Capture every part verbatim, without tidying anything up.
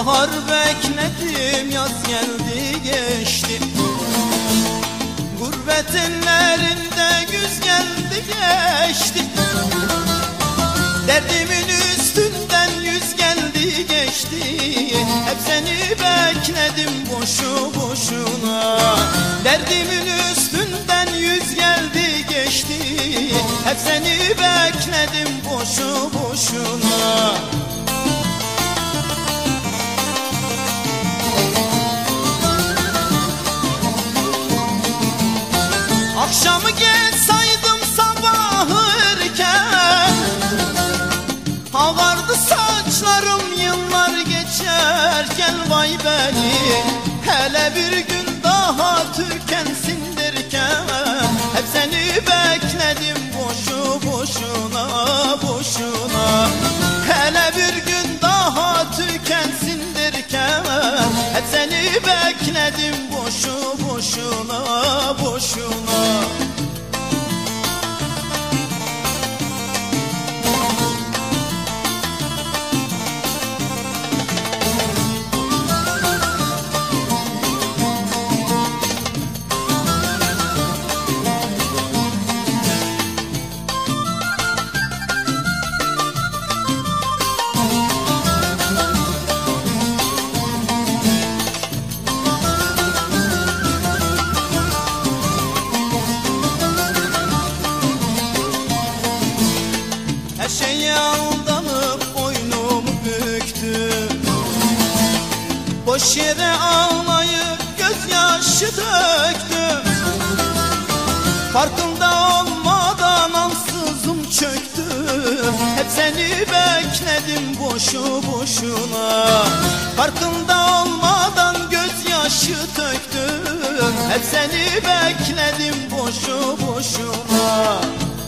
Bahar bekledim, yaz geldi geçti. Gurbet ellerinde güz geldi geçti. Derdimin üstünden yüz geldi geçti. Hep seni bekledim boşu boşuna. Derdimin üstünden yüz geldi geçti. Hep seni bekledim boşu boşuna. Akşamı geç saydım sabahı erken. Ağardı saçlarım yıllar geçerken. Vay beni, hele bir gün daha tükensin derken. Hep seni bekledim boşu boşuna boşuna. Hele bir gün daha tükensin derken. Hep seni bekledim boşu boşuna boşuna. Her şeye aldanıp boynumu büktüm. Boş yere ağlayıp gözyaşı döktüm. Farkında olmadan ansızım çöktüm. Hep seni bekledim boşu boşuna. Farkında olmadan gözyaşı döktüm. Hep seni bekledim boşu boşuna.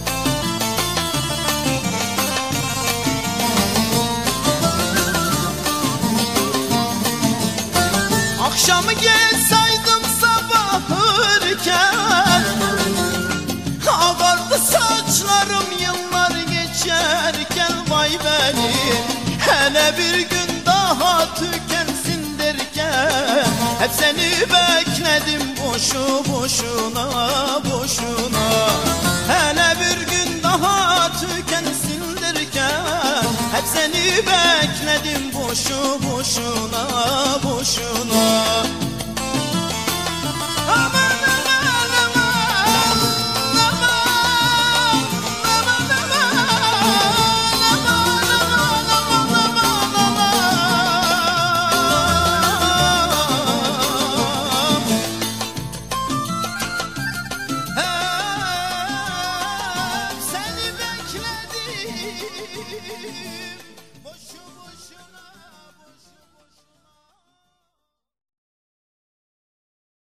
Akşamı geç saydım sabahı erken. Ağardı saçlarım yıllar geçerken. Vay beni, hele bir gün daha tükensin derken. Hep seni bekledim boşu boşuna boşuna. Hele bir gün daha tükensin derken. Hep seni bekledim boşu boşuna boşuna. Aman aman aman aman aman aman aman aman aman. Hep seni bekledim